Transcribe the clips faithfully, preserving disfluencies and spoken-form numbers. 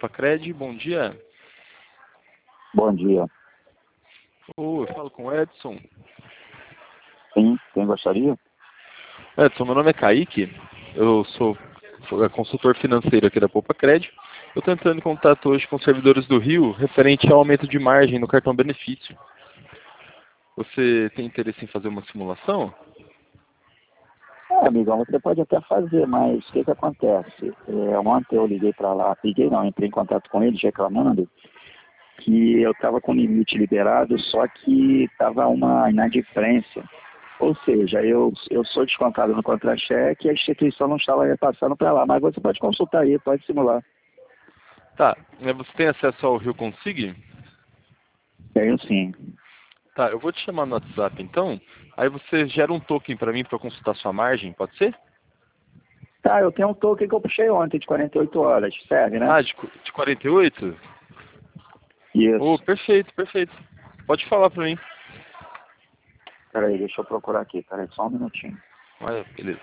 Cred, bom dia. Bom dia. Oh, eu falo com o Edson. Sim, quem gostaria? Edson, meu nome é Kaique, eu sou consultor financeiro aqui da Poupa Cred. Eu estou entrando em contato hoje com os servidores do Rio referente ao aumento de margem no cartão benefício. Você tem interesse em fazer uma simulação? É, amigão, você pode até fazer, mas o que que acontece? É, ontem eu liguei para lá, liguei não, entrei em contato com eles reclamando que eu estava com limite liberado, só que estava uma inadimplência. Ou seja, eu, eu sou descontado no contra-cheque e a instituição não estava repassando para lá. Mas você pode consultar aí, pode simular. Tá, você tem acesso ao Rio Consig? Tenho sim. Tá, eu vou te chamar no WhatsApp então, aí você gera um token para mim para consultar sua margem, pode ser? Tá, eu tenho um token que eu puxei ontem de quarenta e oito horas, serve, né? Ah, de, qu- de quarenta e oito? Oh, Isso. perfeito, perfeito. Pode falar para mim. Peraí, deixa eu procurar aqui, peraí, só um minutinho. Ah, beleza.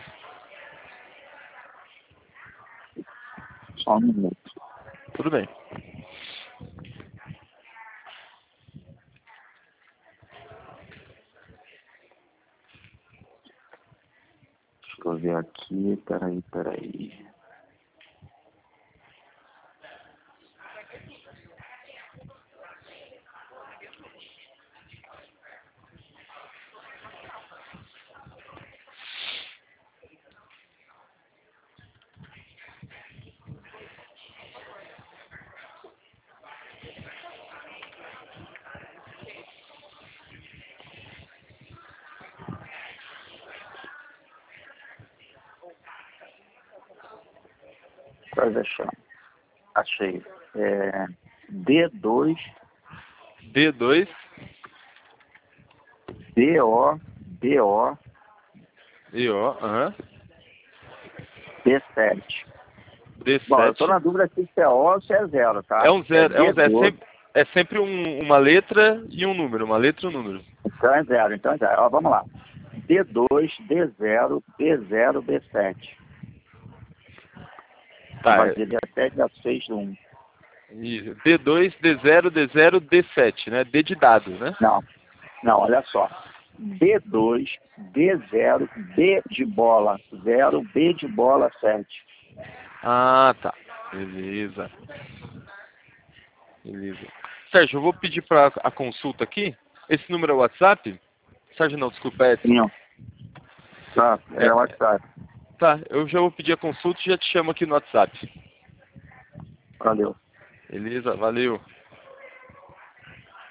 Só um minuto. Tudo bem. Deixa eu ver aqui, peraí, peraí. Quase achando. Achei. É, D dois, D dois, D O, D O, E O, aham. D sete. D Bom, eu estou sete. na dúvida se é O ou se é zero, tá? É um zero, é um zero. É D doze. sempre, é sempre um- uma letra e um número, uma letra e um número. Então é zero, então é zero. Ó, vamos lá. D dois, D zero, D zero, D sete. Tá, Vai é- ser dia sete, dia seis do um. isso. D dois, D zero, D zero, D sete, né? D de dado, né? Não, não, olha só. D dois, D zero, B de bola zero, B de bola sete. Ah, tá. Beleza. Beleza. Sérgio, eu vou pedir para a consulta aqui. Esse número é o WhatsApp? Sérgio, não, desculpa, é Edson. Sim, ó. Tá, É, é o é, WhatsApp. tá, eu já vou pedir a consulta e já te chamo aqui no WhatsApp. Valeu. Beleza, valeu.